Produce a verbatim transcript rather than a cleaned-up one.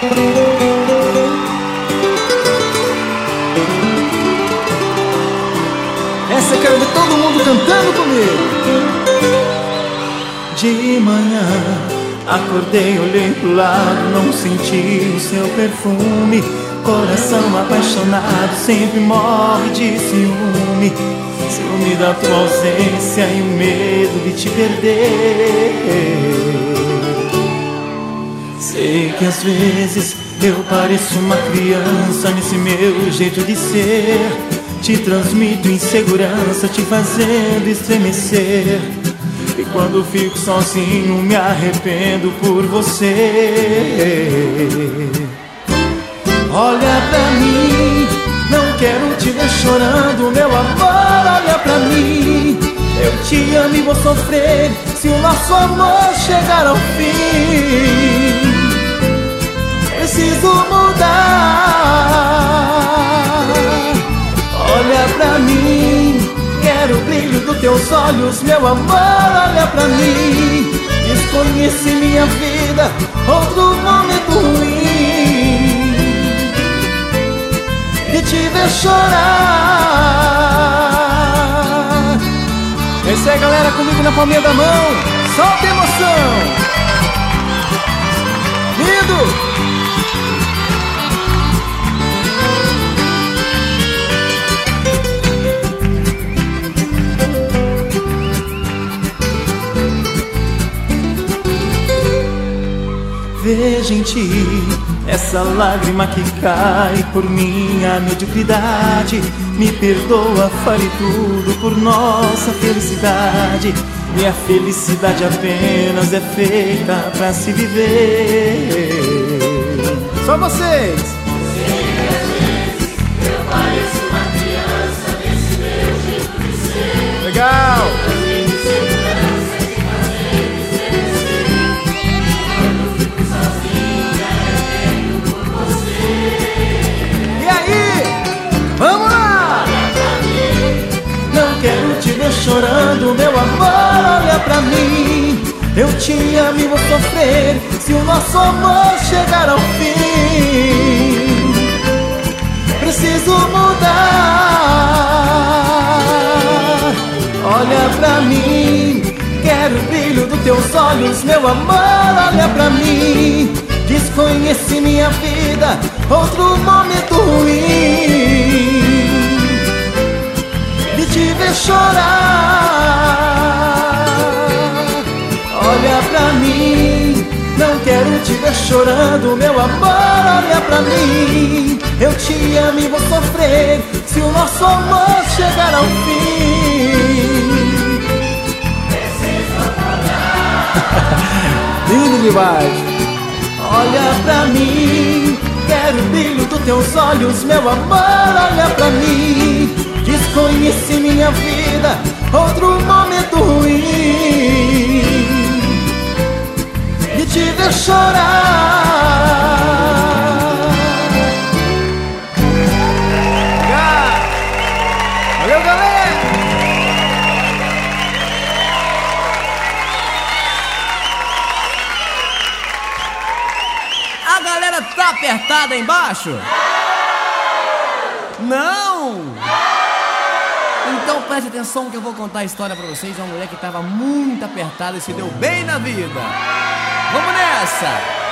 Essa eu quero ver todo mundo cantando comigo. De manhã acordei, olhei pro lado, não senti o seu perfume. Coração apaixonado sempre morre de ciúme. Ciúme da tua ausência e o medo de te perder. Sei que às vezes eu pareço uma criança nesse meu jeito de ser. Te transmito insegurança, te fazendo estremecer. E quando fico sozinho me arrependo por você. Olha pra mim, não quero te ver chorando, meu amor, olha pra mim. Eu te amo e vou sofrer se o nosso amor chegar ao fim. Preciso mudar. Olha pra mim, quero o brilho dos teus olhos, meu amor, olha pra mim. Desconheci minha vida, outro momento ruim de te ver chorar. Esse aí, galera, comigo na palminha da mão. Solta a emoção. Lindo. Veja em ti essa lágrima que cai por minha mediocridade. Me perdoa, fale tudo por nossa felicidade. Minha felicidade apenas é feita pra se viver. Só vocês! Sei que às vezes eu pareço uma criança nesse meu jeito de ser. Legal! Chorando, meu amor, olha pra mim. Eu te amo e vou sofrer se o nosso amor chegar ao fim. Preciso mudar. Olha pra mim, quero o brilho dos teus olhos, meu amor, olha pra mim. Desconheci minha vida, outro momento ruim de te ver chorar. Olha pra mim, não quero te ver chorando, meu amor, olha pra mim. Eu te amo e vou sofrer se o nosso amor chegar ao fim. Preciso mudar. Lindo demais. Olha pra mim, quero o brilho dos teus olhos, meu amor, olha pra mim. Desconheci minha vida, outro momento ruim de te ver chorar. Valeu, galera! A galera tá apertada aí embaixo? Não! Então preste atenção que eu vou contar a história pra vocês de uma mulher que tava muito apertada e se deu bem na vida. Vamos nessa!